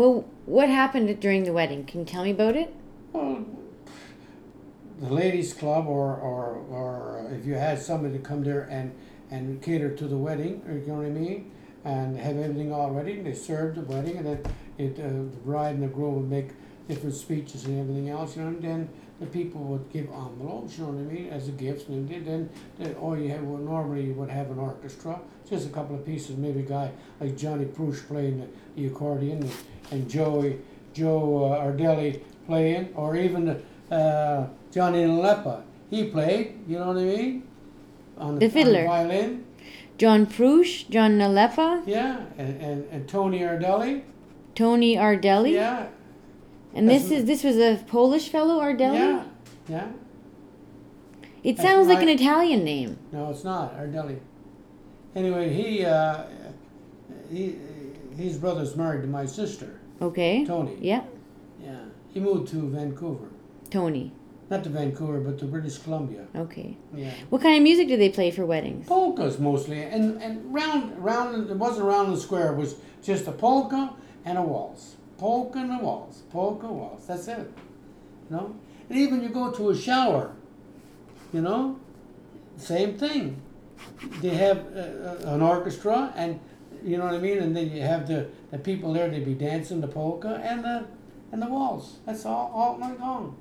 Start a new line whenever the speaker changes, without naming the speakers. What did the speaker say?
Well, what happened during the wedding? Can you tell me about it?
Well, the ladies' club, or if you had somebody to come there and cater to the wedding, you know what I mean, and have everything all ready, and they served the wedding, and then the bride and the groom would make different speeches and everything else, you know, and then the people would give envelopes, you know what I mean, as a gift, and then or you have, well, normally you would have an orchestra, just a couple of pieces, maybe a guy like Johnny Prush playing the accordion, and Joe Ardelli playing, or even Johnny Nalepa, he played, you know what I mean, on
The
on the
fiddler.
violin,
John Prush, John Nalepa,
yeah, and Tony Ardelli,
Tony Ardelli.
yeah,
And
That's
this was a Polish fellow, Ardelli?
yeah, yeah.
It
That's
sounds like an
right.
Italian name.
No, it's not Ardelli. Anyway, he his brother's married to my sister,
Okay.
Tony.
Yeah.
Yeah, he moved to Vancouver,
Tony.
not to Vancouver, but to British Columbia.
Okay.
Yeah.
What kind of music do they play for weddings?
Polkas mostly, and round. It wasn't round and square. It was just a polka and a waltz. Polka and a waltz. Polka waltz. That's it. You know. And even you go to a shower. You know, same thing. They have an orchestra, and you know what I mean. And then you have the people there. They be dancing the polka and the waltz. That's all night long.